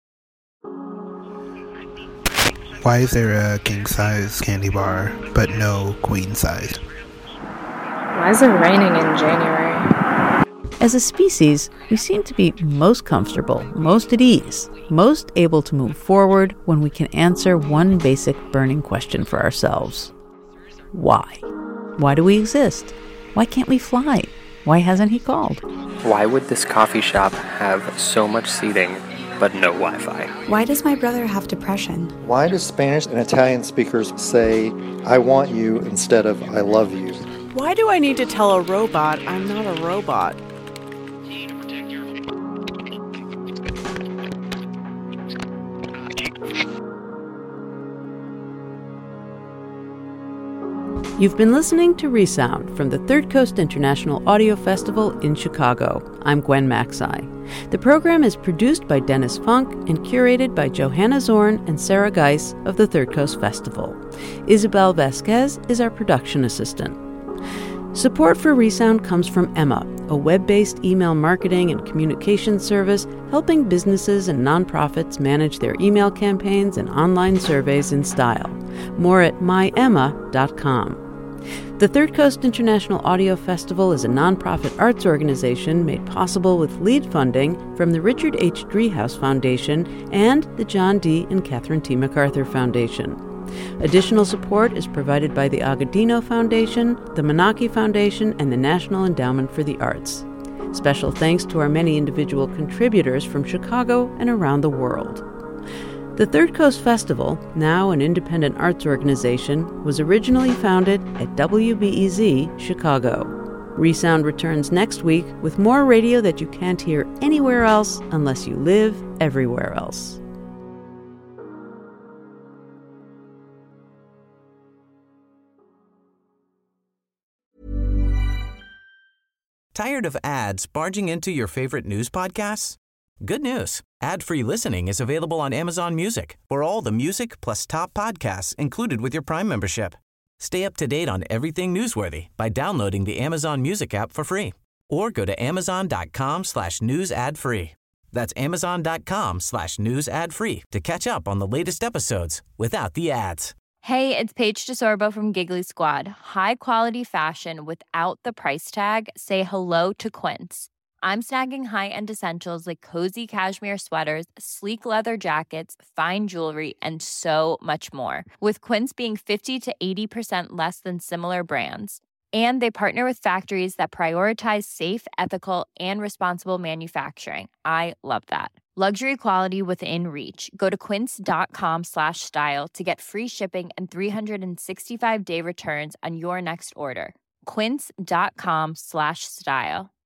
Why is there a king-size candy bar, but no queen-size? Why is it raining in January? As a species, we seem to be most comfortable, most at ease, most able to move forward when we can answer one basic burning question for ourselves. Why? Why do we exist? Why can't we fly? Why hasn't he called? Why would this coffee shop have so much seating but no Wi-Fi? Why does my brother have depression? Why do Spanish and Italian speakers say, I want you instead of I love you? Why do I need to tell a robot I'm not a robot? You've been listening to Resound from the Third Coast International Audio Festival in Chicago. I'm Gwen Macsai. The program is produced by Dennis Funk and curated by Johanna Zorn and Sarah Geiss of the Third Coast Festival. Isabel Vasquez is our production assistant. Support for Resound comes from Emma, a web-based email marketing and communications service helping businesses and nonprofits manage their email campaigns and online surveys in style. More at my emma dot com. The Third Coast International Audio Festival is a nonprofit arts organization made possible with lead funding from the Richard H. Driehaus Foundation and the John D. and Catherine T. MacArthur Foundation. Additional support is provided by the Agudino Foundation, the Menaki Foundation, and the National Endowment for the Arts. Special thanks to our many individual contributors from Chicago and around the world. The Third Coast Festival, now an independent arts organization, was originally founded at W B E Z Chicago. Resound returns next week with more radio that you can't hear anywhere else unless you live everywhere else. Tired of ads barging into your favorite news podcasts? Good news. Ad-free listening is available on Amazon Music for all the music plus top podcasts included with your Prime membership. Stay up to date on everything newsworthy by downloading the Amazon Music app for free or go to amazon.com slash news ad free. That's amazon.com slash news ad free to catch up on the latest episodes without the ads. Hey, it's Paige DeSorbo from Giggly Squad. High quality fashion without the price tag. Say hello to Quince. I'm snagging high-end essentials like cozy cashmere sweaters, sleek leather jackets, fine jewelry, and so much more. With Quince being fifty to eighty percent less than similar brands. And they partner with factories that prioritize safe, ethical, and responsible manufacturing. I love that. Luxury quality within reach. Go to quince.com slash style to get free shipping and three sixty-five day returns on your next order. Quince.com slash style.